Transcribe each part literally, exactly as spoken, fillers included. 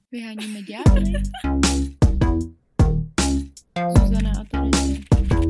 Vyháníme ďábly. Zuzana a Terezie.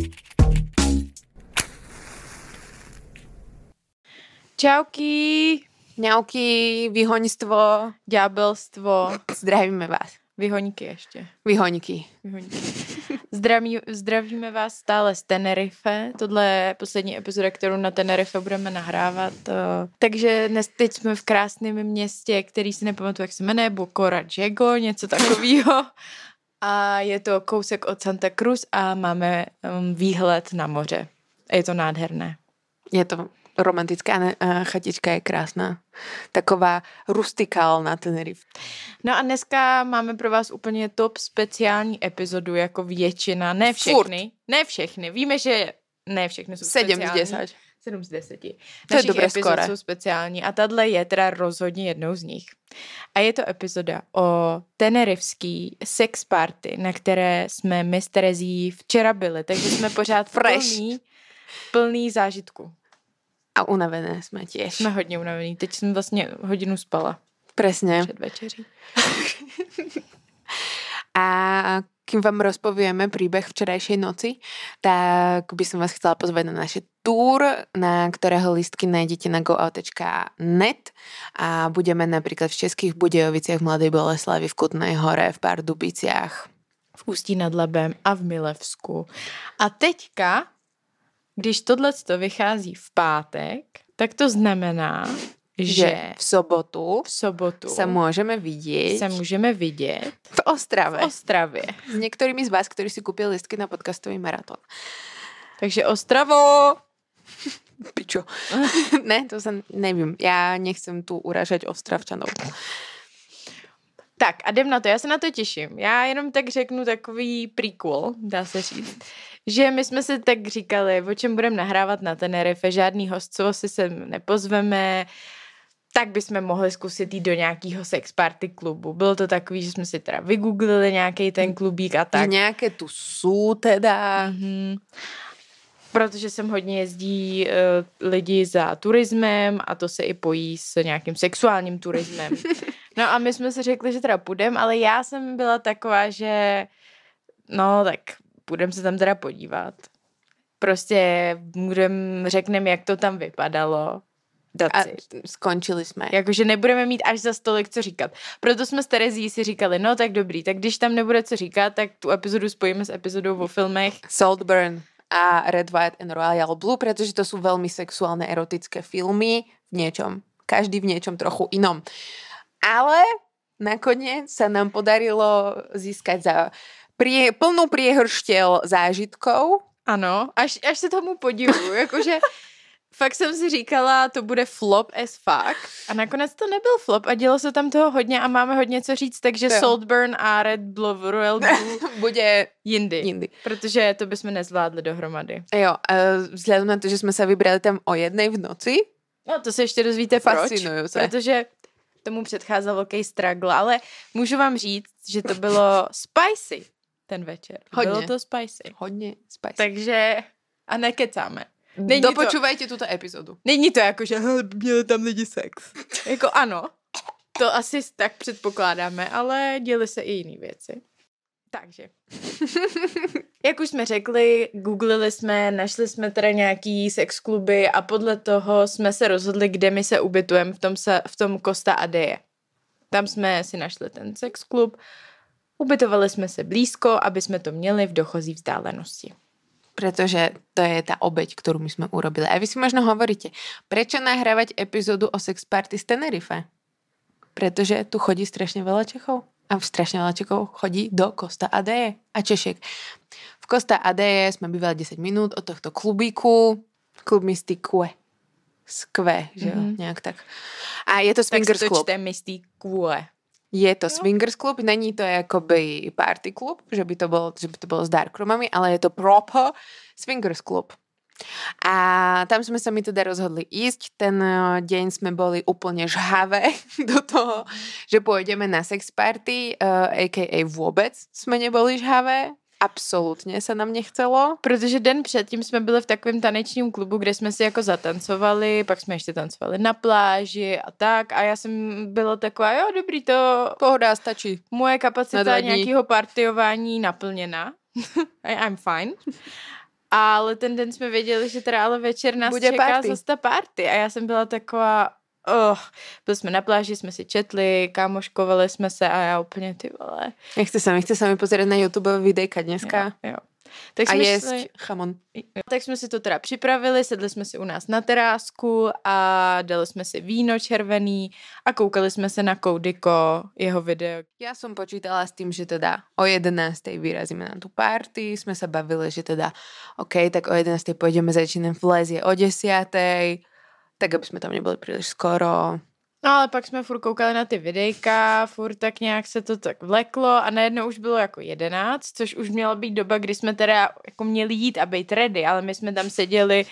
Čauky. Ňauky, vyhoňstvo, Ďábelstvo. zdravíme vás. Vyhoňky ještě. Vyhoňky. Vyhoňky. Zdraví, zdravíme vás stále z Tenerife. Tohle je poslední epizoda, kterou na Tenerife budeme nahrávat. Takže dnes teď jsme v krásném městě, který si nepamatuju, jak se jmenuje, Bocora Jego, něco takového. A je to kousek od Santa Cruz a máme um, výhled na moře. A je to nádherné. Je to romantická chatička, je krásná. Taková rustikálna Tenerife. No a dneska máme pro vás úplně top speciální epizodu, jako většina, ne všechny, Furt. ne všechny, víme, že ne všechny jsou sedm speciální. z deseti. sedm z deseti. To je dobré epizod skore. jsou speciální a tahle je teda rozhodně jednou z nich. A je to epizoda o tenerifský sex party, na které jsme my s Terezí včera byli, takže jsme pořád plný, plný zážitku. A unavené jsme tiež. Jsme hodně unavený. Teď jsem vlastně hodinu spala. Presne. Před večeří. A kým vám rozpovieme príbeh včerajšej noci, tak by som vás chcela pozvať na naše tour, na ktorého listky nájdete na go out dot net a budeme napríklad v Českých Budějoviciach, v Mladej Boleslavi, v Kutnej Hore, v Pardubiciach, v Ústí nad Labem a v Milevsku. A teďka, když tohleto vychází v pátek, tak to znamená, že, že v sobotu, v sobotu sa môžeme vidieť se můžeme vidět v Ostrave. v Ostravě. S niektorými z vás, ktorí si kúpili listky na podcastový maratón. Takže Ostravo! Pičo. Ne, to sa nevím. Já nechcem tu uražať Ostravčanov. Tak a jdem na to, já se na to těším. Já jenom tak řeknu takový prequel, dá se říct. Že my jsme si tak říkali, o čem budeme nahrávat na Tenerife, žádný hostco si sem nepozveme, tak bychom mohli zkusit jít do nějakého sex party klubu. Bylo to takový, že jsme si teda vygooglili nějaký ten klubík a tak. Že nějaké tu jsou teda. Mm-hmm. Protože sem hodně jezdí uh, lidi za turismem a to se i pojí s nějakým sexuálním turismem. No a my jsme si řekli, že teda půjdeme, ale já jsem byla taková, že no tak půjdeme se tam teda podívat. Prostě budem, řekneme, jak to tam vypadalo. A skončili jsme. Jakože nebudeme mít až za stolik co říkat. Proto jsme s Terezí si říkali, no tak dobrý, tak když tam nebude co říkat, tak tu epizodu spojíme s epizodou o filmech Saltburn a Red, White and Royal Blue, pretože to sú veľmi sexuálne erotické filmy v niečom. Každý v niečom trochu inom. Ale nakoniec sa nám podarilo získať za prie, plnú priehrštel zážitkov. Ano, až, až se tomu podivuju, jakože fakt jsem si říkala, to bude flop as fuck a nakonec to nebyl flop a dělo se tam toho hodně a máme hodně co říct, takže jo. Saltburn a Red Blue, Royal Blue bude jindy, jindy, protože to bychom nezvládli dohromady. Jo, vzhľadom na to, že jsme se vybrali tam o jednej v noci. No to se ještě dozvíte proč, protože tomu předcházel velký struggle, ale můžu vám říct, že to bylo spicy ten večer. Hodně. Bylo to spicy. Hodně spicy. Takže a nekecáme. Není Dopočúvajte to, tuto epizodu. Není to jako, že měli tam lidi sex. Jako ano, to asi tak předpokládáme, ale děly se i jiné věci. Takže. Jak už jsme řekli, googlili jsme, našli jsme teda nějaký sex kluby a podle toho jsme se rozhodli, kde my se ubytujeme v tom, se, v tom Costa Adeje. Tam jsme si našli ten sex klub, ubytovali jsme se blízko, aby jsme to měli v dochozí vzdálenosti. Pretože to je tá obeť, ktorú my sme urobili. A vy si možno hovoríte, prečo nahrávať epizódu o sex party z Tenerife? Pretože tu chodí strašne veľa Čechov. A strašne veľa Čechov chodí do Costa Adeje a Češiek. V Costa Adeje sme bývali desať minút od tohto klubíku. Klub Mystique. Skve, že jo? Mm-hmm. Nejak tak. A je to swingers klub. Tak klub. to čte Mystique. Je to swingers klub, není to jakoby party klub, že by to bolo, že by to bolo s darkroomami, ale je to proper swingers klub. A tam sme sa mi teda rozhodli ísť. Ten deň sme boli úplne žhavé do toho, že pôjdeme na sex party, uh, a ká a vôbec sme neboli žhavé. absolutně se nám nechcelo. Protože den předtím jsme byli v takovém tanečním klubu, kde jsme si jako zatancovali, pak jsme ještě tancovali na pláži a tak a já jsem byla taková, jo, dobrý, to... Pohoda, stačí. Moje kapacita nějakého partiování naplněna. I'm fine. Ale ten den jsme věděli, že teda ale večer nás bude čeká party. zase ta party a já jsem byla taková, oh, byli jsme na pláži, jsme si četli, kámoškovali jsme se a já úplně ty vole. Nechce sa mi, chce sa mi pozrieť na YouTube videjka dneska. Jo, jo. Tak a jsme jesť šli, chamon. tak jsme si to teda připravili, sedli jsme si u nás na terásku a dali jsme si víno červený a koukali jsme se na Codyko, jeho video. Ja som počítala s tým, že teda o jedenástej vyrazíme na tú party, sme sa bavili, že teda OK, tak o jedenástej pôjdeme, začínam v lezie o desiatej, tak aby sme tam neboli príliš skoro. No ale pak jsme furt koukali na ty videjka, furt tak nějak se to tak vleklo a najednou už bylo jako jedenáct, což už měla být doba, kdy jsme teda jako měli jít a být ready, ale my jsme tam seděli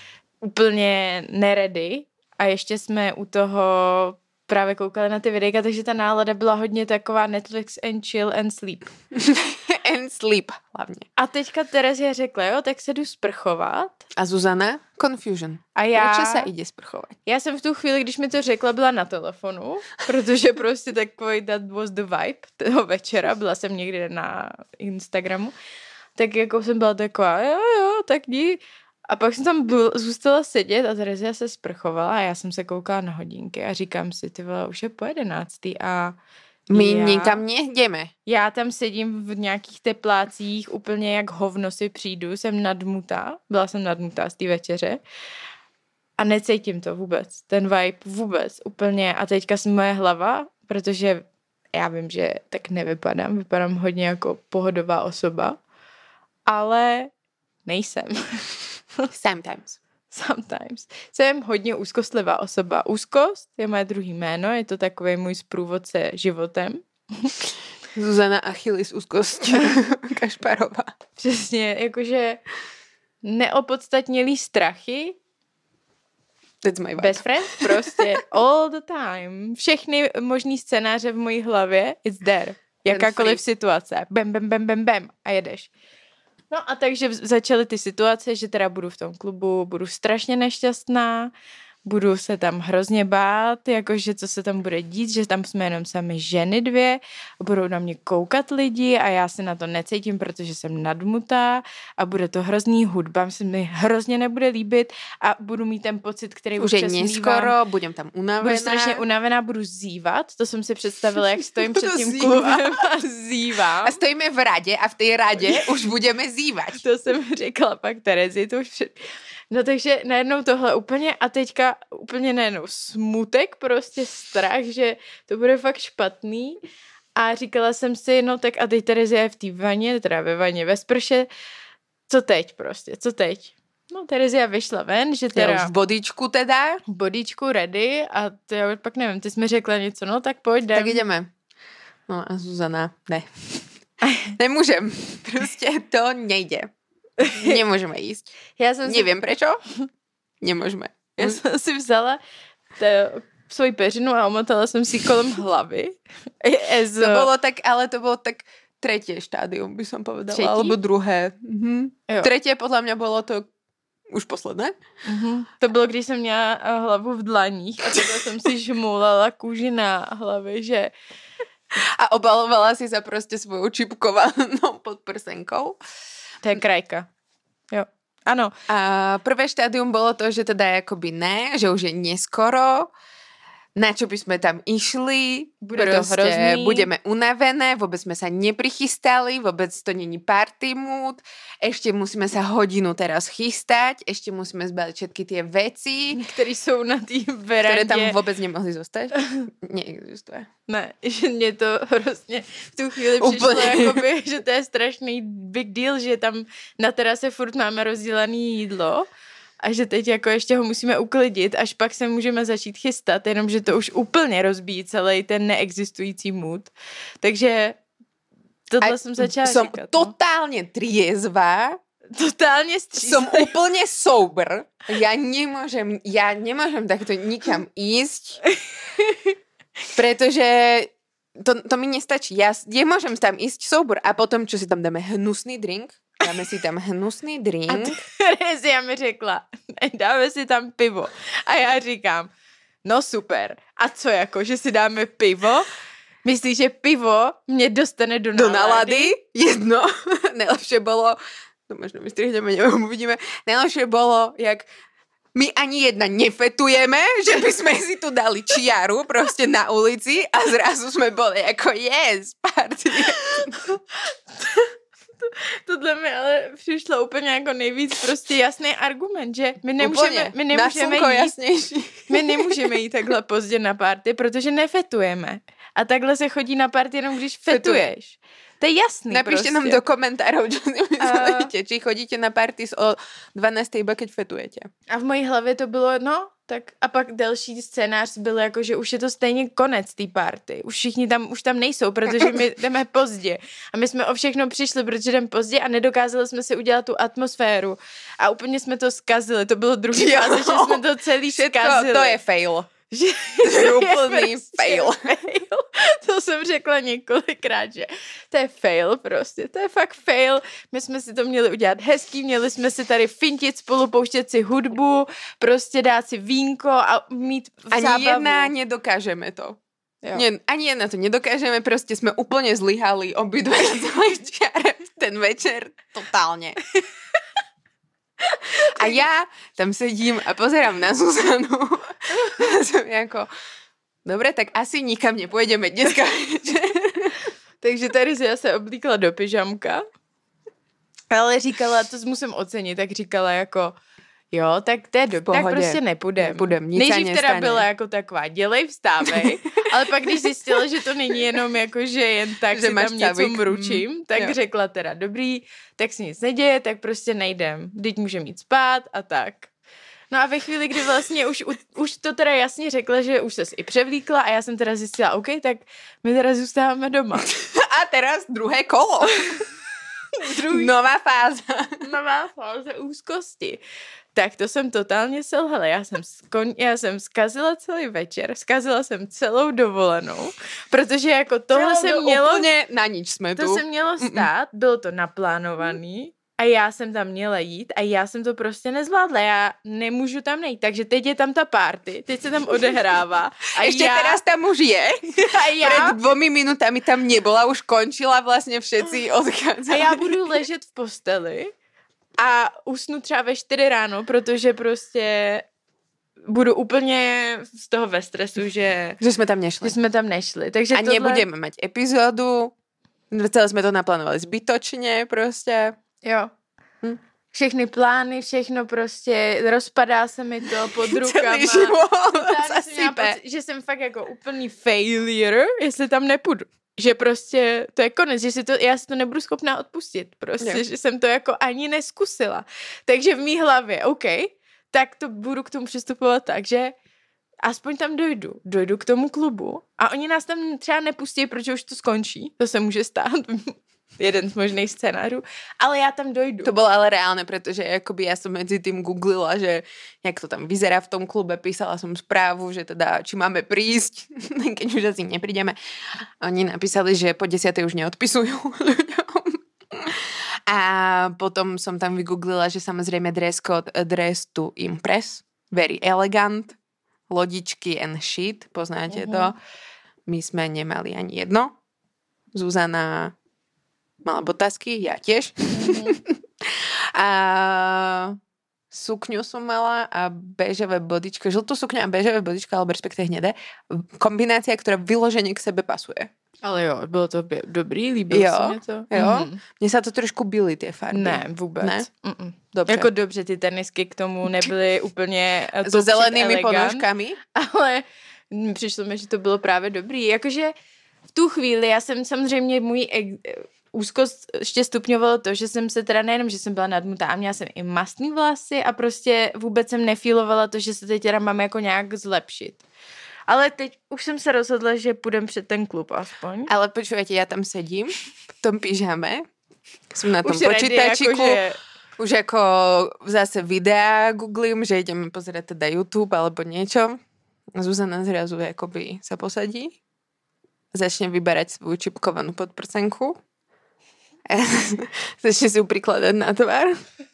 úplně neready a ještě jsme u toho právě koukali na ty videjka, takže ta nálada byla hodně taková Netflix and chill and sleep. And sleep hlavně. A teďka Terezia řekla, jo, tak se jdu sprchovat. A Zuzana? Confusion. A já... Proč se jde sprchovat? Já jsem v tu chvíli, když mi to řekla, byla na telefonu, protože prostě takový that was the vibe toho večera, byla jsem někde na Instagramu, tak jako jsem byla taková, jo, jo, tak dí. A pak jsem tam byl, zůstala sedět a Terezia se sprchovala a já jsem se koukala na hodinky a říkám si, ty vole, už je po jedenáctý a My já, nikam nejdeme. Já tam sedím v nějakých teplácích, úplně jak hovno si přijdu, jsem nadmutá, byla jsem nadmutá z té večeře a necítím to vůbec, ten vibe vůbec, úplně a teďka jsem moje hlava, protože já vím, že tak nevypadám, vypadám hodně jako pohodová osoba, ale nejsem. Sometimes. Sometimes. Jsem hodně úzkostlivá osoba. Úzkost je moje druhý jméno, je to takový můj sprůvodce životem. Zuzana Achilles úzkost Kašparová. Přesně, jakože neopodstatnělý strachy. That's my vibe. Best friend, prostě all the time. Všechny možný scénáře v mojí hlavě, it's there. Jakákoliv situace. Bam, bam, bam, bam, bam. A jedeš. No a takže začaly ty situace, že teda budu v tom klubu, budu strašně nešťastná, budu se tam hrozně bát, jakože co se tam bude dít, že tam jsme jenom sami ženy dvě a budou na mě koukat lidi a já se na to necítím, protože jsem nadmutá a bude to hrozný, hudba se mi hrozně nebude líbit a budu mít ten pocit, který už je neskoro, mývám. budem tam unavená. Budu strašně unavená, budu zívat, to jsem si představila, jak stojím před tím klubem a zívám. A stojíme v radě a v té radě už budeme zívat. To jsem říkala pak Terezi, to už před... No takže najednou tohle úplně a teďka úplně najednou smutek, prostě strach, že to bude fakt špatný a říkala jsem si, no tak a teď Terezia je v té vaně, teda ve vaně, ve sprše, co teď prostě, co teď? No Terezia vyšla ven, že teda... Já už v bodičku teda. V bodičku ready a to já pak nevím, ty jsi mi řekla něco, no tak pojď, jdem. Tak jdeme. No a Zuzana, ne. Nemůžem, prostě to nejde. Nemôžeme ísť. Ja som Neviem si... prečo. Nemôžeme. Ja som si vzala t- svoji peřinu a omotala som si kolem hlavy. As... To bolo tak, ale to bolo tak tretie štádium, by som povedala. Třetí? Alebo druhé. Mhm. Tretie podľa mňa bolo to už posledné. Mhm. To bylo, když jsem měla hlavu v dlaních a takhle jsem si žmulala kůži na hlavě, že... A obalovala si sa proste svojou čipkovanou podprsenkou. To je krajka. Jo. Ano. A prvé štádium bolo to, že teda akoby ne, že už je neskoro, na čo by sme tam išli, bude proste to hrozný. Budeme unavené, vôbec sme sa neprichystali, vôbec to není party mood, ešte musíme sa hodinu teraz chystať, ešte musíme zbaliť všetky tie veci, ktoré sú na tý verandě. Ktoré tam vôbec nemohli zostať. Neexistuje. Ne, že mě to hrozně v tu chvíli přišlo, jakoby, že to je strašný big deal, že tam na terase furt máme rozdělaný jídlo a že teď jako ještě ho musíme uklidit, až pak se můžeme začít chystat, jenomže to už úplně rozbíjí celý ten neexistující mood. Takže tohle a jsem začala som říkat. totálně no. triezvá, totálně střízlivá. Som úplne sober. Ja nemôžem, ja nemôžem takto nikam ísť, pretože To, to mi nestačí. Ja nemôžem tam ísť soubor a potom, čo si tam dáme hnusný drink, dáme si tam hnusný drink. A Terezia mi řekla, dáme si tam pivo. A já říkám, no super. A co jako, že si dáme pivo? Myslíš, že pivo mě dostane do nálady? Do nálady? Jedno. Najlepšie bolo, no možno my strihneme, neviem, uvidíme. Najlepšie bolo, jak my ani jedna nefetujeme, že by sme si tu dali čiaru proste na ulici a zrazu sme boli ako yes, party. Tohle mi ale přišlo úplně jako nejvíc prostě jasný argument, že my nemůžeme, my nemůžeme jít, jasnější. my nemůžeme jít takhle pozdě na party, protože nefetujeme. A takhle se chodí na party jenom když fetuješ. To je jasný. Napíšte prostě. nám do komentárov, čo si myslíte, uh, či chodíte na party o dvanácté iba keď fetujete. A v mojí hlavě to bylo, no, tak a pak další scénář byl jako, že už je to stejně konec té party. Už všichni tam, už tam nejsou, protože my jdeme pozdě. A my jsme o všechno přišli, protože jdeme pozdě a nedokázali jsme si udělat tu atmosféru. A úplně jsme to zkazili. To bylo druhý fáze, že jsme to celý zkazili. To je fail. Že, že úplný fail. fail. To jsem řekla několikrát, že to je fail prostě, to je fakt fail. My jsme si to měli udělat hezký, měli jsme si tady fintit spolu, pouštět si hudbu, prostě dát si vínko a mít Ani zábavu. jedna nedokážeme to. Nie, ani jedna to nedokážeme, prostě jsme úplně zlyhali obidva na celej čiare ten večer totálně. A ja tam sedím a pozerám na Zuzanu. A som jako, dobre, tak asi nikam nepôjdeme dneska večer. Takže Terezia se oblíkla do pyžamka, ale říkala, to musím ocenit, tak říkala jako, jo, tak to je dobré, tak prostě nepůjdem. Nepůjdem, nic Nejdřív teda byla jako taková, dělej, vstávej, ale pak když zjistila, že to není jenom jako, že jen tak že si tam něco tabik. mručím, mm, tak jo. řekla teda, dobrý, tak si nic neděje, tak prostě nejdem, teď můžeme jít spát a tak. No a ve chvíli, kdy vlastně už, už to teda jasně řekla, že už ses i převlíkla a já jsem teda zjistila, OK, tak my teda zůstáváme doma. A teraz druhé kolo. Druhý. Nová fáza. Nová fáze úzkosti. Tak to jsem totálně selhala. Já jsem, skon, já jsem zkazila celý večer, zkazila jsem celou dovolenou, protože jako tohle se mělo... Úplně na nič jsme to tu. To se mělo stát, bylo to naplánovaný a já jsem tam měla jít a já jsem to prostě nezvládla. Já nemůžu tam nejít, takže teď je tam ta party, teď se tam odehrává. A Ešte já... teraz tam už je. A já... Pred dvomi minutami tam nebola, už končila vlastně všetci odchádzali. A já budu ležet v posteli a usnu třeba ve čtyři ráno, protože prostě budu úplně z toho ve stresu, že... Že jsme tam nešli. Že jsme tam nešli. Takže a tohle... nebudeme mať epizódu, celé jsme to naplánovali zbytočně prostě. Jo. Hm. Všechny plány, všechno prostě, rozpadá se mi to pod rukama. Celý život pocit, že jsem fakt jako úplný failure, jestli tam nepůjdu. Že prostě to je konec, že si to, já si to nebudu schopná odpustit. Prostě, jo. Že jsem to jako ani neskusila. Takže v mý hlavě, OK, tak to budu k tomu přistupovat tak, že aspoň tam dojdu. Dojdu k tomu klubu a oni nás tam třeba nepustí, protože už to skončí. To se může stát. Jeden z možných scénářů, ale já tam dojdu. To bylo ale reálne, protože jakoby ja som medzi tým googlila, že jak to tam vyzerá v tom klube, písala som správu, že teda, či máme prísť, keď už asi neprídeme. Oni napísali, že po desiatej už neodpisujú ľuďom. A potom som tam vygooglila, že samozrejme dress code, dress to impress, very elegant, lodičky and shit, poznáte uh-huh. to. My sme nemali ani jedno. Zuzana mala botasky, ja tiež. Mm-hmm. A sukňu som mala a béžové bodičko, žltú sukňu a béžové bodičko, alebo respektive hnedé. Kombinácia, ktorá vyložene k sebe pasuje. Ale jo, bylo to dobrý, líbilo se mi to. Jo, mm-hmm. Mně se to trošku byly ty farby. Ne, vůbec. Ne? Dobře. Jako dobře, ty tenisky k tomu nebyly úplně so zelenými ponožkami. Ale přišlo mi, že to bylo právě dobrý. Jakože v tu chvíli, já jsem samozřejmě můj úzkost ještě stupňovalo to, že jsem se teda nejenom, že jsem byla nadmutá, a měla jsem i mastný vlasy a prostě vůbec jsem nefílovala to, že se teď teda mám jako nějak zlepšit. Ale teď už jsem se rozhodla, že půjdem před ten klub aspoň. Ale počujete, já tam sedím v tom pyžame, jsem na tom už počítačiku, jako, že... už jako zase videa googlím, že ideme pozerať teda YouTube alebo niečo. Zuzana zrazu jakoby sa posadí začne vyberať svoju čipkovanú podprsenku. Začne si ju prikladať na tvár.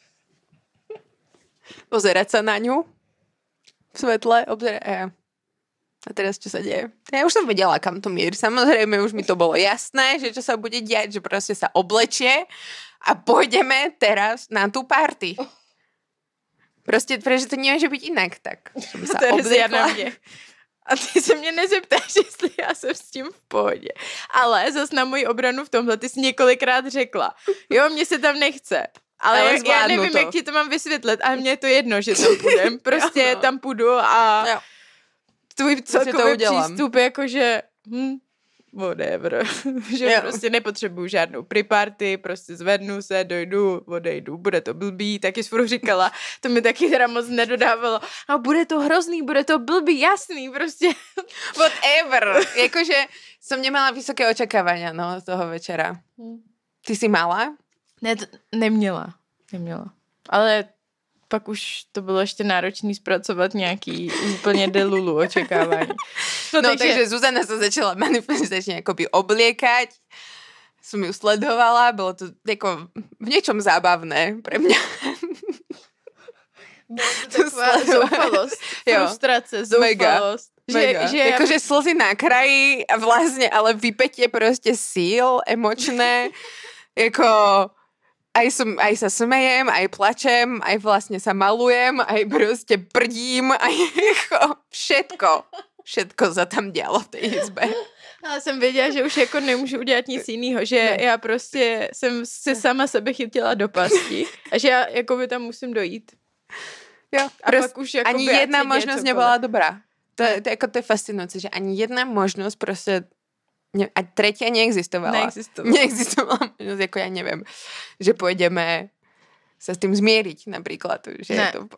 Pozerať sa na ňu v svetle. Obzerať. A teraz čo sa deje? Ja už som vedela, kam to mierí. Samozrejme, už mi to bolo jasné, že čo sa bude diať, že proste sa oblečie a pôjdeme teraz na tú party. Prostě, protože to nemůže být jinak, tak jsem se oblekla. A ty se mě nezeptáš, jestli já jsem s tím v pohodě. Ale zas na moji obranu v tomhle, ty jsi několikrát řekla, jo, mně se tam nechce. Ale, ale já nevím, to. jak ti to mám vysvětlit, ale mně je to jedno, že tam půjdem. Prostě jo, no. tam půjdu a jo. tvůj celkový přístup je jako, že hm, whatever, že jo. prostě nepotřebuju žádnou pre-party, prostě zvednu se, dojdu, odejdu, bude to blbý, taky jsi furt říkala, to mi taky teda moc nedodávalo, a bude to hrozný, bude to blbý, jasný, prostě. Whatever, jakože jsem neměla vysoké očekávání, no, z toho večera. Ty jsi mala? Ne, to, neměla, neměla, ale pak už to bylo ještě náročný zpracovat nějaký úplně delulu očekávání. No, no takže... takže Zuzana sa začala manifestačne akoby obliekať. Som ju sledovala, bolo to jako v niečom zábavné pre mňa. Bylo to taková zoufalost, frustrace, zoufalost. Mega. Že, že jakože ja... slzy na kraji a vlastne, ale vypätie proste síl emočné, jako... Aj, som, aj sa smejem, aj plačem, aj vlastne sa malujem, aj proste prdím, aj všetko. Všetko sa tam dělo v té izbe. Ale jsem věděla, že už jako nemůžu udělat nic jiného, že ne. já prostě jsem se sama sebe chytila do pasti a že já jako by tam musím dojít. Jo, a prost, pak už jako ani jedna možnost nebyla dobrá. To, to, jako to je fascinující, že ani jedna možnost prostě Ne, a tretia neexistovala. Neexistovala. Neexistovala možnosť, ako ja neviem, že pôjdeme sa s tým zmieriť napríklad. Že ne. Je to...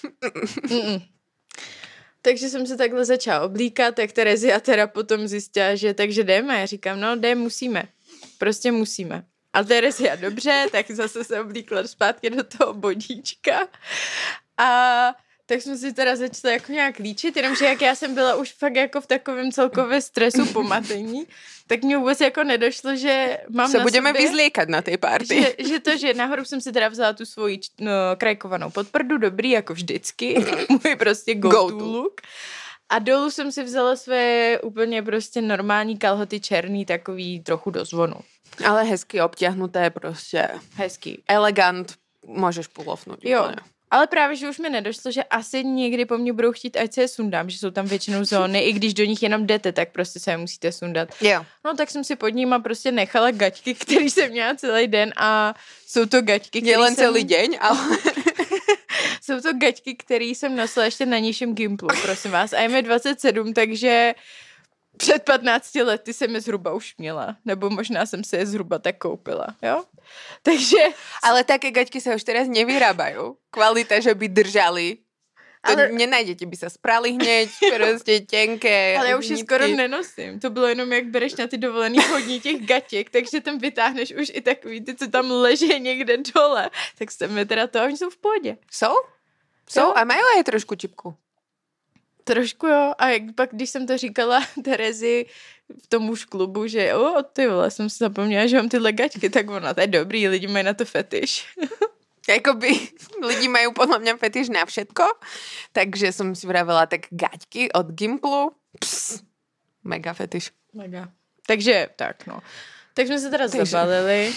Takže jsem se takhle začala oblíkat, tak Terezia teda potom zjistila, že takže jdeme. Já říkám, no jdeme, musíme. Prostě musíme. A Terezia, dobře, tak zase se oblíkla zpátky do toho bodíčka. A tak jsme si teda začali jako nějak líčit, jenomže jak já jsem byla už fakt jako v takovém celkovém stresu pomatení, tak mě vůbec jako nedošlo, že mám se na budeme sobě, vyzlíkat na té party. Že, že to, že nahoru jsem si teda vzala tu svoji no, krajkovanou podprdu, dobrý, jako vždycky, můj prostě go-to go look. A dolů jsem si vzala své úplně prostě normální kalhoty černý, takový trochu do zvonu. Ale hezky obťahnuté prostě. Hezky. Elegant, můžeš pulofnout. Jo. Úplně. Ale právě, že už mi nedošlo, že asi někdy po mně budou chtít, ať se je sundám, že jsou tam většinou zóny, i když do nich jenom jdete, tak prostě se je musíte sundat. Jo. No tak jsem si pod nima prostě nechala gaťky, který jsem měla celý den a jsou to gaťky, který Nielen jsem... celý den, ale... jsou to gaťky, který jsem nosila ještě na nižším gimplu, prosím vás. A je mi dvacet sedm, takže před patnácti lety jsem je zhruba už měla. Nebo možná jsem se je zhruba tak koupila, jo? Takže... Ale také gaťky sa už teraz nevyrábajú. Kvalita, že by držali. To ale... nenajdete, by sa sprali hneď, prostě tenké. Ale já už je skoro nenosím. To bylo jenom, jak bereš na ty dovolený hodně těch gatěk, takže tam vytáhneš už i takový ty, co tam leží někde dole. Tak jsem mi teda to, oni jsou v pohodě. Jsou? Jsou a mají aj trošku čipku. Trošku jo. A jak pak, když jsem to říkala Terezi v tom už klubu, že o, ty vole, jsem si zapomněla, že mám tyhle gaťky, tak ona, to je dobrý, lidi mají na to fetiš. Jakoby lidi mají podle mě fetiš na všetko, takže jsem si vravela, tak gaťky od Gimplu, pss, mega fetiš. Mega. Takže tak, no. Tak jsme se teda takže... zabalili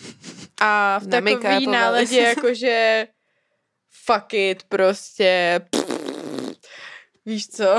a v takový náladě, jakože fuck it, prostě víš co?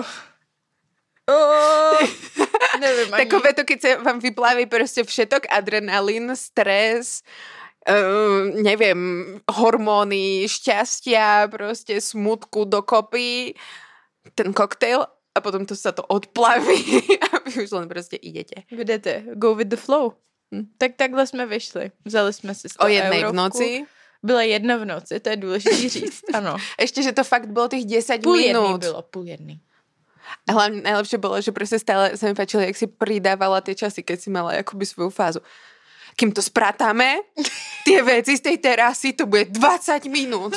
Oh, nevím ani. Takové to, keď sa vám vypláví prostě všetok, adrenalin, stres, uh, neviem, hormóny, šťastia, prostě smutku dokopy, ten koktejl a potom to sa to odplaví a vy už len prostě idete. Vidíte, go with the flow. Hm. Tak takhle jsme vyšli. Vzali jsme si sto o jednej eurovku. V noci. Byla jedna v noci, to je důležité říct, ano. Ještě, že to fakt bylo těch deset půl minút. Půl jedný bylo, půl jedný. A hlavne najlepšie bolo, že proste stále sa mi páčilo, jak si pridávala tie časy, keď si mala akoby svoju fázu. Kým to spratáme, tie veci z tej terasy, to bude dvadsať minút.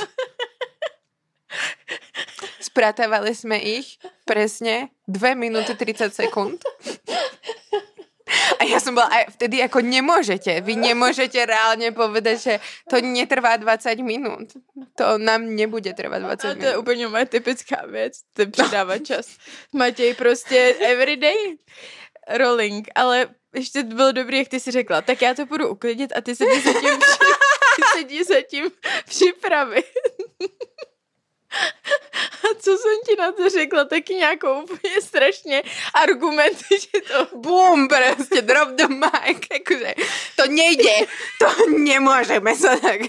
Spratávali sme ich presne dve minúty tridsať sekúnd. ja som bola aj vtedy ako nemôžete. Vy nemôžete reálne povedať, že to netrvá dvadsať minút. To nám nebude trvať dvadsať minút. A to je úplně moje typická věc, to přidávat čas. Matěj prostě everyday rolling, ale ještě bylo dobrý, jak ty si řekla, tak já to budu uklidit a ty se jdi zatím, při, ty se jdi zatím připravit. A co jsem ti na to řekla, taky nějakou úplně strašně argument, že to... Bum, prostě drop the mic, jakože to nejde, to nemůžeme se tak...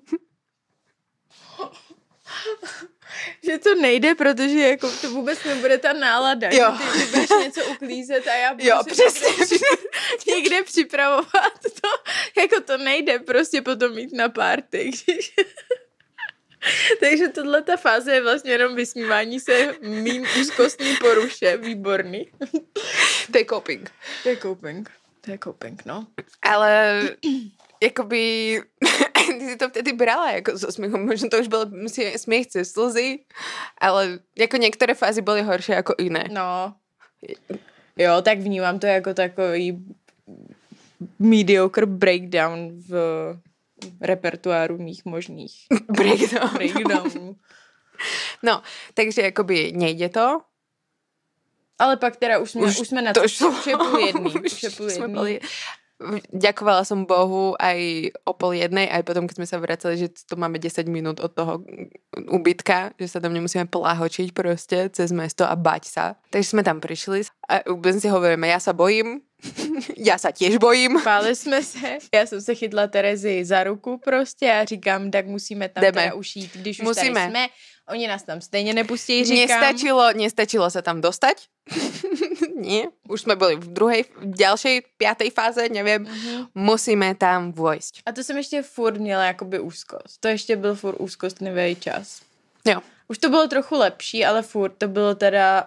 Že to nejde, protože jako to vůbec nebude ta nálada, jo. Že ty, ty budeš něco uklízet a já budu jo, se přesně. Někde, někde připravovat to, jako to nejde prostě potom mít na party, když... Takže tohle ta fáze je vlastně jenom vysmívání se mým úzkostní poruše. Výborný. To je coping. To je coping. To je coping, no. Ale jakoby ty si to vtedy brala jako so smiechom. Možno to už bylo smiech cez slzy, ale jako některé fázy byly horší jako jiné. No. Jo, tak vnímám to jako takový mediocre breakdown v repertoáru mých možných breakdown. breakdownů. No, takže jakoby nejde to. Ale pak teda už jsme, už, už jsme na to, to šlo. Už je půl jedný. Už je půl jedný. Boli... Ďakovala som Bohu aj o pol jednej, aj potom, keď sme sa vracali, že tu máme desať minút od toho ubytka, že sa tam nemusíme pláhočiť proste cez mesto a bať sa. Takže sme tam prišli a úplne si hovoríme, ja sa bojím, já sa tiež bojím. Báli jsme se, já jsem se chytla Terezi za ruku prostě a říkám, tak musíme tam Jdeme. teda už jít, když už musíme. tady jsme, oni nás tam stejně nepustí, říkám. Nestačilo, nestačilo sa tam dostať. Nie, už jsme byli v druhej, v ďalšej, piatej fáze, nevím. Mm-hmm. Musíme tam vojsť. A to jsem ještě furt měla jakoby úzkost. To ještě byl furt úzkostnivý čas. Jo. Už to bylo trochu lepší, ale furt to bylo teda...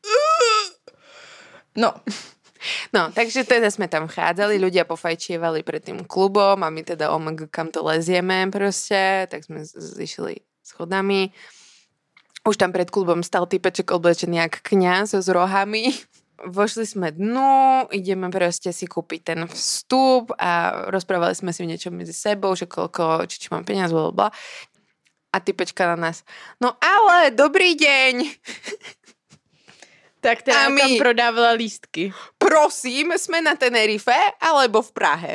No. No, takže teda sme tam chádzali, ľudia pofajčievali pred tým klubom a my teda omg, kam to lezieme proste, tak sme zišli schodami. Už tam pred klubom stal typeček oblečený jak kňaz s rohami. Vošli sme dnu, ideme proste si kúpiť ten vstup a rozprávali sme si niečo medzi sebou, že koľko, či, či mám peniaz, blablabla. A typečka na nás, no ale, dobrý deň. Tak teda my... tam prodávala lístky. Prosím, jsme na Tenerife alebo v Prahe?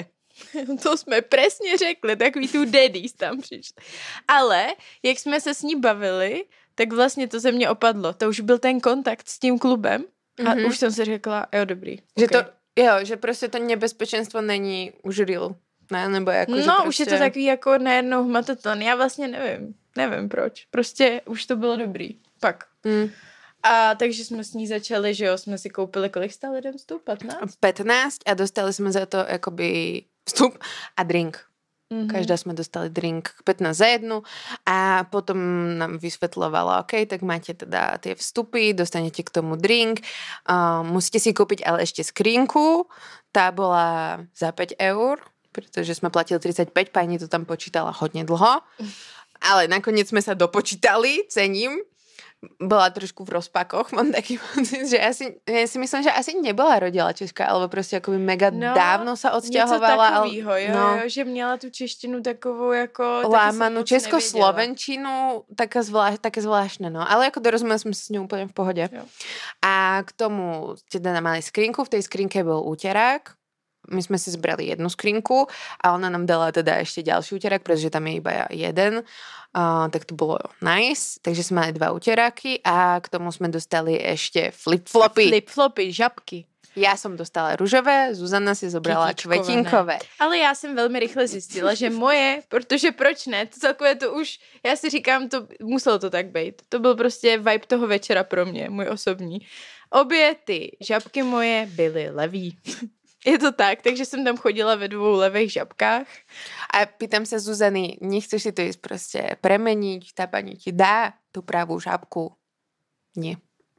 To jsme přesně řekli, takový tu daddies tam přišli. Ale, jak jsme se s ní bavili, tak vlastně to ze mě opadlo. To už byl ten kontakt s tím klubem a mm-hmm. už jsem si řekla, jo, dobrý. Že okay. to, jo, že prostě to nebezpečenstvo není už real. Ne, nebo jako, no, že prostě... už je to takový jako najednou hmataton. Já vlastně nevím. Nevím proč. Prostě už to bylo dobrý. Pak. Mm. A takže jsme s ní začali, že jo, jsme si koupili, kolik stál jeden vstup? patnáct? pätnásť a dostali jsme za to jakoby vstup a drink. Mm-hmm. Každá jsme dostali drink pätnásť za jednu a potom nám vysvetľovala, ok, tak máte teda tie vstupy, dostanete k tomu drink, uh, musíte si kúpiť ale ešte skrinku, tá bola za päť eur, pretože jsme platili tridsaťpäť, pani to tam počítala hodně dlho, ale nakoniec jsme sa dopočítali, cením. Bola trošku v rozpakoch, mám taký pocit, že asi, ja si myslím, že asi nebola rodila Češka, alebo prostě jakoby mega no, dávno sa odsťahovala. Něco takovýho, jo, no, jo, že měla tu češtinu takovou jako... Lámanu českoslovenčinu, také, zvlášť, také zvláštne, no. Ale jako dorozumela som s ňou úplně v pohodě. Jo. A k tomu teda mali skrinku, v tej skrinke byl úterák. My jsme si zbrali jednu skrinku a ona nám dala teda ještě další úterák, protože tam je iba jeden. Uh, tak to bylo nice. Takže jsme mali dva úteráky a k tomu jsme dostali ještě flip-flopy. Flip-flopy, žabky. Já jsem dostala ružové, Zuzana si zobrala Kytičkové, kvetinkové. Ne. Ale já jsem velmi rychle zjistila, že moje, protože proč ne, to celkově to už, já si říkám, to muselo to tak být. To byl prostě vibe toho večera pro mě, můj osobní. Obě ty žabky moje byly levý. Je to tak, takže jsem tam chodila ve dvou levých žabkách. A pýtam se Zuzany, nechceš si to jít prostě premeniť, ta paní ti dá tu pravou žabku? Ne.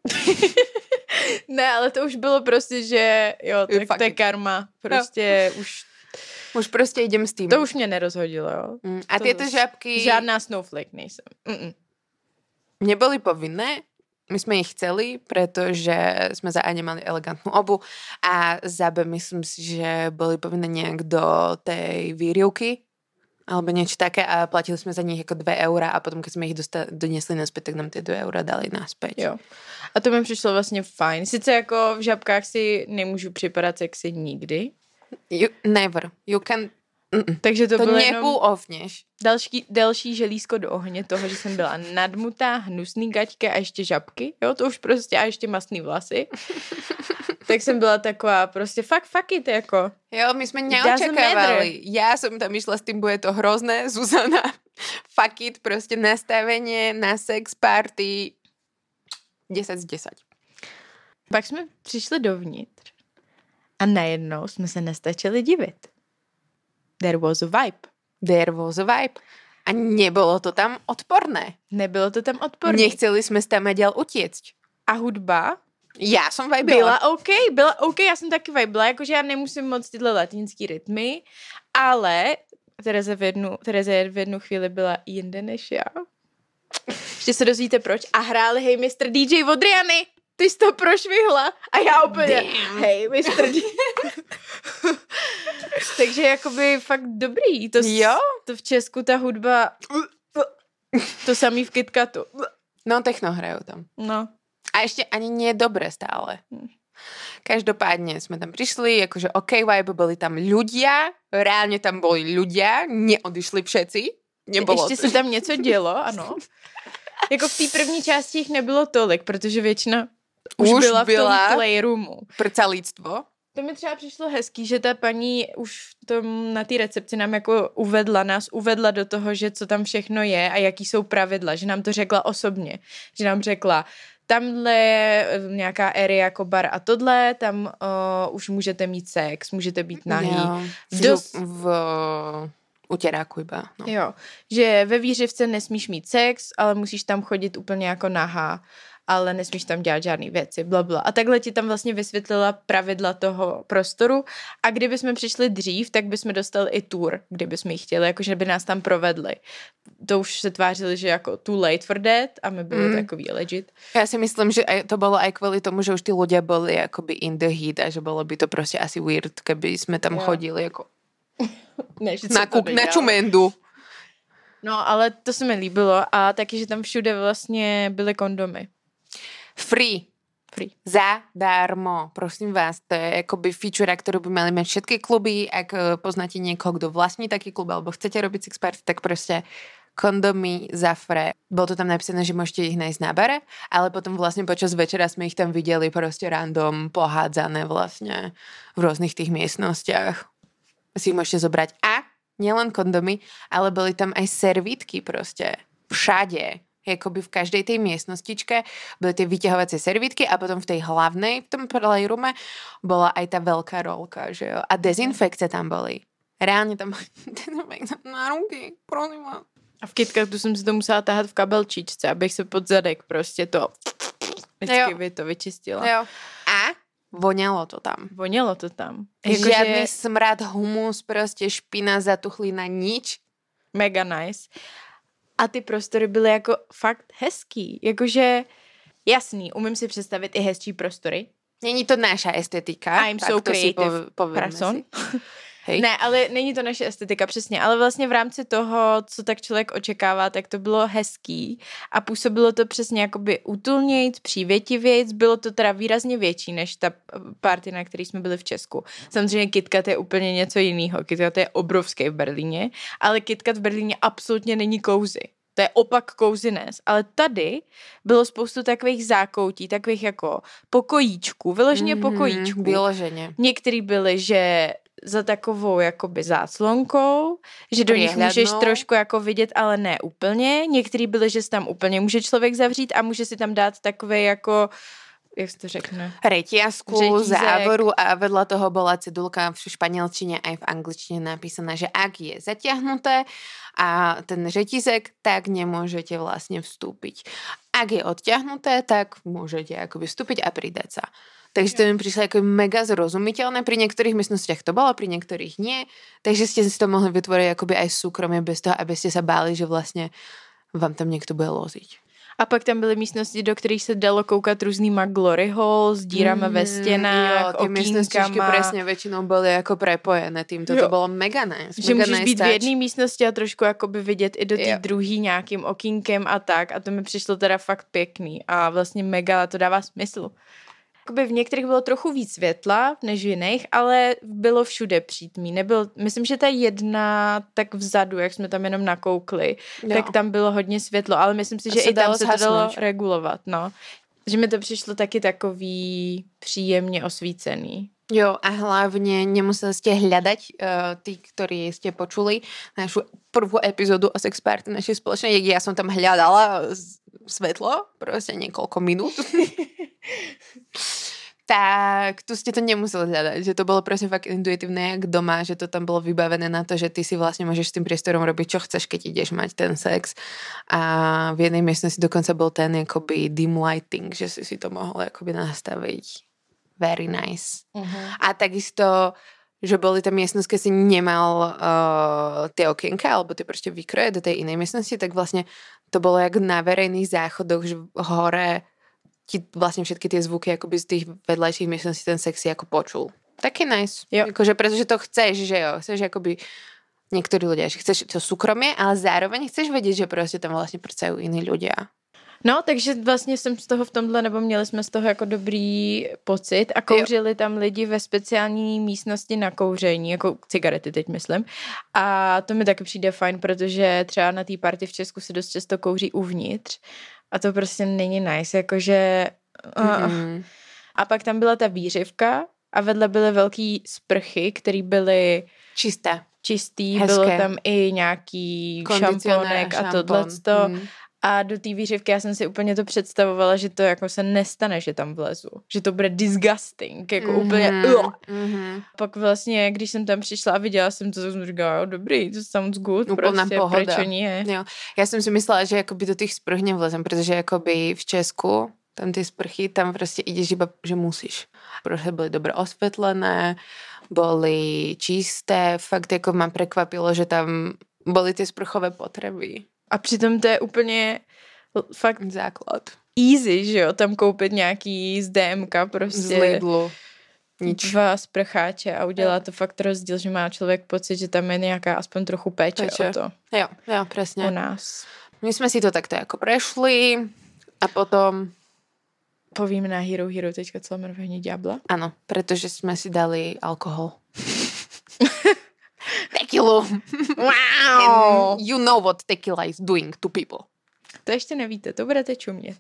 Ne, ale to už bylo prostě, že jo, tak to je karma. Prostě no. už... Už prostě jdem s tím. To už mě nerozhodilo, jo. Mm. A tyto žabky... Žádná snowflake nejsem. Mm-mm. Nebyly povinné? my sme ich chceli, pretože sme za A nemali elegantnú obu a za B myslím si, že boli povinné nejak do tej výrivky alebo niečo také a platili sme za nich ako dve eurá a potom, keď sme ich dosta- doniesli naspäť, tak nám tie dve eurá dali naspäť. Jo. A to mi přišlo vlastně fajn. Sice jako v žabkách si nemůžu připadat sexy nikdy. You, never. You can... Mm-mm. Takže to, to bylo nepůlovněš. Další, další želízko do ohně toho, že jsem byla nadmutá, hnusný gaťka a ještě žabky, jo, to už prostě a ještě mastný vlasy. Tak jsem byla taková prostě fuck, fuck it, jako. Jo, my jsme neočakávali. Já jsem tam išla s tím, bude to hrozné, Zuzana. Fuck it, prostě nastavenie na sex party deset z deseti. Pak jsme přišli dovnitř a najednou jsme se nestačili divit. There was a vibe. There was a vibe. A nebolo to tam odporné. Nebylo to tam odporné. Nechceli jsme s tam a děl utiecť. A hudba? Já jsem vibila. Byla OK, byla OK, já jsem taky vibila, jakože já nemusím moc tyhle latinský rytmy, ale Tereza v jednu, Tereza v jednu chvíli byla jinde než já. Ještě se dozvíte proč. A hráli Hej mister dý džej od Riany. Ty jsi to prošvihla. A já úplně Hej mister dý džej. Takže jakoby fakt dobrý. To, jo? To v Česku ta hudba to samý v KitKatu. No techno hrajou tam. No. A ešte ani nie dobre stále. Každopádne sme tam prišli, akože OK vibe, boli tam ľudia, reálne tam boli ľudia, neodišli všetci. Nebolo Ještě to. se tam něco dělo, ano. Jako v té první části jich nebylo tolik, protože většina už, už byla v tom playroomu. Prca lidstvo. To mi třeba přišlo hezký, že ta paní už tom, na té recepci nám jako uvedla, nás uvedla do toho, že co tam všechno je a jaký jsou pravidla, že nám to řekla osobně, že nám řekla, tamhle je nějaká area jako bar a tohle, tam uh, už můžete mít sex, můžete být nahý. Jo, v, Dos... v utěráku iba. No. Jo, že ve výřivce nesmíš mít sex, ale musíš tam chodit úplně jako nahá, ale nesmíš tam dělat žádný věci, blabla. A takhle ti tam vlastně vysvětlila pravidla toho prostoru a kdyby jsme přišli dřív, tak bychom dostali i tour, kdyby jsme ji chtěli, jakože by nás tam provedli. To už se tvářili, že jako too late for that a my byli mm. takový legit. Ja si myslím, že to bolo aj kvôli tomu, že už tí ľudia boli akoby in the heat a že bolo by to proste asi weird, keby sme tam jo. chodili jako ne, na, kuk, na čumendu. No, ale to se mi líbilo a taky, že tam všude vlastně byly kondomy. Free. Free. Zadarmo. Prosím vás, to je akoby feature, ktorú by mali mať všetky kluby. Ak poznáte niekoho, kto vlastní taký klub, alebo chcete robiť sex party, tak proste kondomy za free. Bolo to tam napísané, že môžete ich nájsť na bare, ale potom vlastne počas večera sme ich tam videli proste random pohádzané vlastne v rôznych tých miestnostiach. Si ich môžete zobrať. A nielen kondomy, ale boli tam aj servítky proste. Všade. Jakoby v každej tej miestnostičke boli tie vyťahovacie servítky a potom v tej hlavnej, v tom playroome bola aj tá veľká rolka, že jo. A dezinfekce tam boli. Reálne tam boli dezinfekce na ruky, prosím vás. A v KitKatu jsem si to musela tahat v kabelčičce, abych se pod zadek prostě to vždycky by to vyčistila. Jo. A voňalo to tam. Vonělo to tam. Jako žiadny že... smrad, humus, prostě špina, zatuchlina, nič. Mega nice. A ty prostory byly jako fakt hezký. Jakože jasný, umím si představit i hezčí prostory. Není to naša estetika. I'm so creative person. Hej. Ne, ale není to naše estetika, přesně. Ale vlastně v rámci toho, co tak člověk očekává, tak to bylo hezký a působilo to přesně jakoby útulnějc, přívětivějc. Bylo to teda výrazně větší než ta party, na který jsme byli v Česku. Samozřejmě KitKat je úplně něco jiného. KitKat je obrovský v Berlíně, ale KitKat v Berlíně absolutně není cozy. To je opak coziness. Ale tady bylo spoustu takových zákoutí, takových jako pokojíčků, vyloženě mm-hmm, pokojíčků. Vyloženě. Některý byly, že za takovou jakoby záclonkou, že do nich můžeš trošku jako vidět, ale ne úplně. Některý byly, že si tam úplně může člověk zavřít a může si tam dát takové jako, jak se to řekne? Reťazku, závoru a vedľa toho bola cedulka v španielčine aj v angličtine napísaná, že ak je zatiahnuté a ten řetízek, tak nemôžete vlastne vstúpiť. Ak je odťahnuté, tak môžete akoby vstúpiť a pridať sa. Takže to mi prišlo ako mega zrozumiteľné. Pri niektorých miestnostiach to bolo, pri niektorých nie. Takže ste si to mohli vytvoriť akoby aj súkromie bez toho, aby ste sa báli, že vlastne vám tam niekto bude loziť. A pak tam byly místnosti, do kterých se dalo koukat různýma glory hall s dírama mm, ve stěnách, jo, ty místnostičky presne väčšinou byly jako prepojené týmto. To bylo mega nice. Že mega můžeš nice být touch. v jedné místnosti a trošku jakoby vidět i do té druhý nějakým okýnkem a tak. A to mi přišlo teda fakt pěkný. A vlastně mega to dává smysl. Jakoby v některých bylo trochu víc světla než v jiných, ale bylo všude přítmí. Nebyl, myslím, že ta jedna tak vzadu, jak jsme tam jenom nakoukli, jo. tak tam bylo hodně světlo, ale myslím si, že i tam se to dalo regulovat, no. Že mi to přišlo taky takový příjemně osvícený. Jo, a hlavne nemuseli ste hľadať, uh, tí, ktorí ste počuli našu prvú epizódu o Sex Party našej spoločnej, ja som tam hľadala svetlo, proste niekoľko minút. Tak tu ste to nemuseli hľadať, že to bolo proste fakt intuitívne jak doma, že to tam bolo vybavené na to, že ty si vlastne môžeš s tým priestorom robiť, čo chceš, keď ideš mať ten sex. A v jednej miestnosti dokonca bol ten akoby dim lighting, že si si to mohol akoby nastaviť. Very nice. Uh-huh. A takisto, že boli tam miestnosti, keď si nemal uh, tie okienka, alebo tie proste výkroje do tej inej miestnosti, tak vlastne to bolo jak na verejných záchodoch, že hore ti vlastne všetky tie zvuky akoby z tých vedľajších miestností ten sex si ako počul. Taký nice. Jo. Akože pretože to chceš, že jo. Chceš akoby niektorí ľudia, že chceš to súkromie, ale zároveň chceš vedieť, že proste tam vlastne pracujú iní ľudia. No, takže vlastně jsem z toho v tomhle, nebo měli jsme z toho jako dobrý pocit a kouřili jo. tam lidi ve speciální místnosti na kouření, jako cigarety teď myslím. A to mi taky přijde fajn, protože třeba na té party v Česku se dost často kouří uvnitř a to prostě není nice, jakože... Mm-hmm. A pak tam byla ta výřivka a vedle byly velký sprchy, které byly... Čisté. Čistý, hezké. Bylo tam i nějaký šamponek a, a tohleto. Mm. A do té výřivky já jsem si úplně to představovala, že to jako se nestane, že tam vlezu. Že to bude disgusting, jako mm-hmm. úplně uh. mm-hmm. Pak vlastně, když jsem tam přišla a viděla jsem to, tak jsem říkala, dobrý, to sounds good, úplná prostě, pohoda. Prečo nie? Jo. Já jsem si myslela, že jakoby do těch sprch nevlezem, protože jakoby v Česku tam ty sprchy, tam prostě ideš iba, že musíš. Prostě byly dobře osvětlené, byly čisté, fakt jako mám prekvapilo, že tam byly ty sprchové potreby. A přitom to je úplně fakt základ. Easy, že jo, tam koupit nějaký z dé emka prostě. Z Lidlu. Nič. Dva sprcháče a udělá jo. to fakt rozdíl, že má člověk pocit, že tam je nějaká aspoň trochu péče, péče. O to. Jo, jo, presne. U nás. My jsme si to takto jako prešli a potom... Povíme na hero hero tečka co lomeno vyhonit ďábla? Ano, protože jsme si dali alkohol. Tequilu. Wow. And you know what tequila is doing to people. To ještě nevíte, to budete čumět.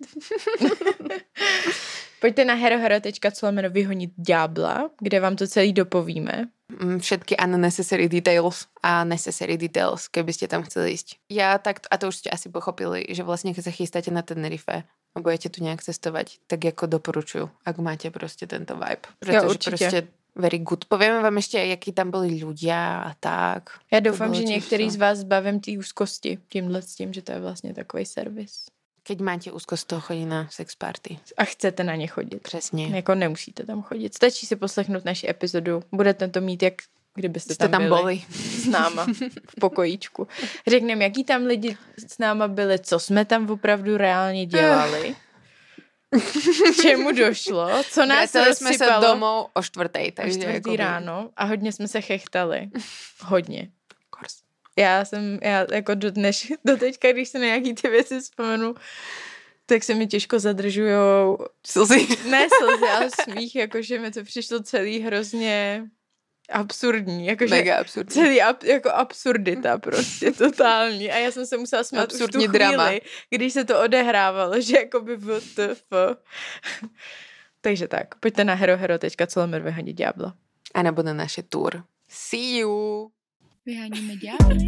Pojďte na herohero tečka co lomeno vyhonit ďábla, kde vám to celý dopovíme. Všetky unnecessary details a necessary details, keby ste tam chceli ísť. Ja tak, a to už ste asi pochopili, že vlastne keď sa chystáte na Tenerife a budete tu nejak cestovať, tak jako doporučuju, ak máte prostě tento vibe. Protože prostě very good. Povieme vám ešte, jaký tam byli ľudia a tak. Já doufám, že některý z vás zbavím té úzkosti tímhle s tím, že to je vlastně takový servis. Keď máte úzkost z toho chodit na sex party. A chcete na ně chodit. Přesně. Jako nemusíte tam chodit. Stačí si poslechnout naši epizodu. Budete to mít, jak kdybyste tam, tam byli. byli. S náma v pokojíčku. Řekneme, jaký tam lidi s náma byli, co jsme tam opravdu reálně dělali. K čemu došlo, co nás Vrátili jsme se domů o čtvrtej. O čtvrtý ráno a hodně jsme se chechtali. Hodně. Kors. Já jsem, já jako do dneš, do teďka, když se na nějaký ty věci vzpomenu, tak se mi těžko zadržujou slzy. Ne slzy, ale smích, jakože mi to přišlo celý hrozně absurdní. Jakože mega absurdní. Celý ab, jako absurdita prostě totální. A já jsem se musela smát absurdní už tu chvíli, drama. Když se to odehrávalo, že jakoby v t f. Takže tak, pojďte na herohero tečka co lomeno vyhonit ďábla. A nebo na naše tour. See you! Vyháníme ďábly.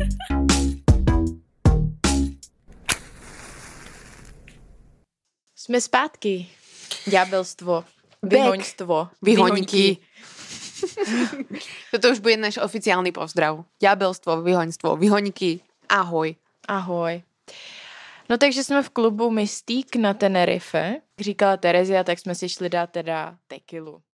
Jsme zpátky. Ďábelstvo. Vyhoňstvo. Vyhoňky. Toto už bude náš oficiálny pozdrav. Ďábelstvo, vyhoňstvo, vyhoňky. Ahoj. Ahoj. No takže jsme v klubu Mystique na Tenerife. Říkala Terezia, tak jsme si šli dát teda tequilu.